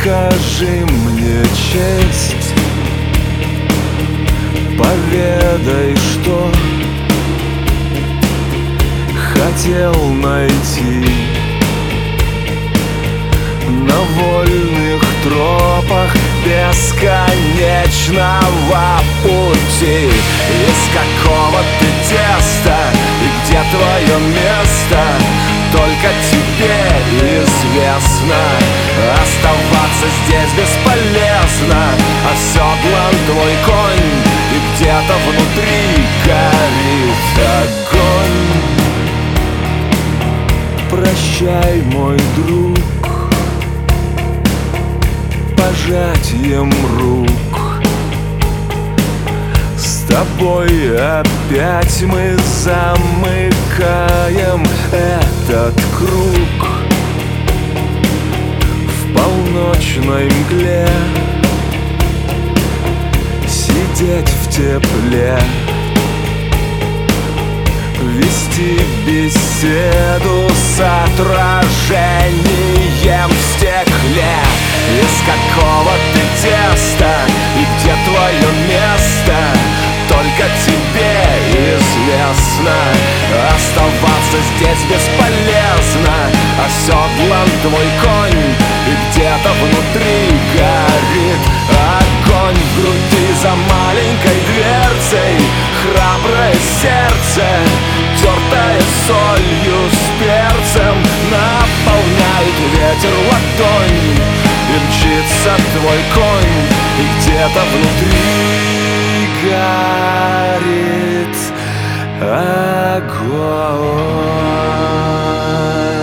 Окажи мне честь, поведай, что хотел найти на вольных тропах бесконечного пути. Из какого ты теста и где твое место, только тебе известно. Оставаться здесь бесполезно, оседлан твой конь, и где-то внутри горит огонь. Прощай, мой друг, пожатием рук. С тобой опять мы замыкаем этот круг. В полночной мгле сидеть в тепле, вести беседу с отражением в стекле. Из какого ты теста и где твое место, только тебе известно. Оставаться здесь бесполезно, оседлан твой конь, и где-то внутри горит огонь. В груди за маленькой дверцей храброе сердце, тертое солью с перцем, наполняет ветер ладонь, и мчится твой конь, и где-то внутри горит огонь.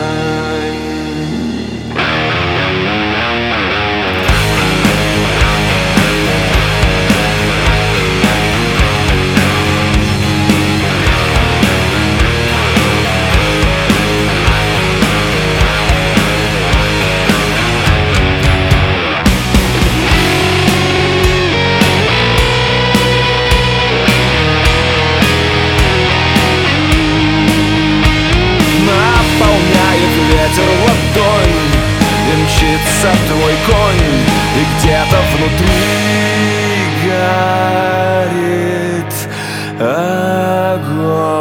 Ветер ладонь, и мчится твой конь, и где-то внутри горит огонь.